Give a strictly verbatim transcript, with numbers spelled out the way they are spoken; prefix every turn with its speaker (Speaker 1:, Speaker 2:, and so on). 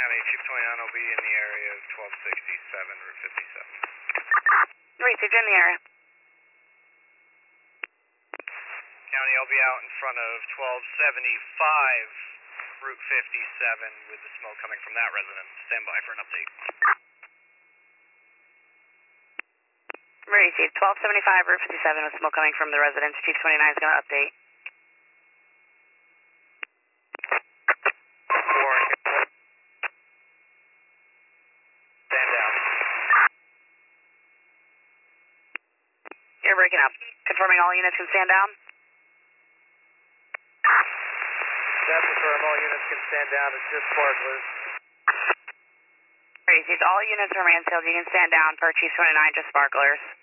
Speaker 1: County Chief twenty-nine will be in the area of twelve sixty-seven, Route fifty-seven.
Speaker 2: Received in the area.
Speaker 1: County, I'll be out in front of twelve seventy-five, Route fifty-seven, with the smoke coming from that residence. Stand by for an update.
Speaker 2: Received. twelve seventy-five, Route fifty-seven with smoke coming from the residence. Chief twenty-nine is going to update.
Speaker 1: Stand down.
Speaker 2: You're breaking up. Confirming all units can stand down.
Speaker 1: That's confirm all units can stand down. It's just sparklers.
Speaker 2: Received. All units are Mansfield. You can stand down per Chief twenty-nine, just sparklers.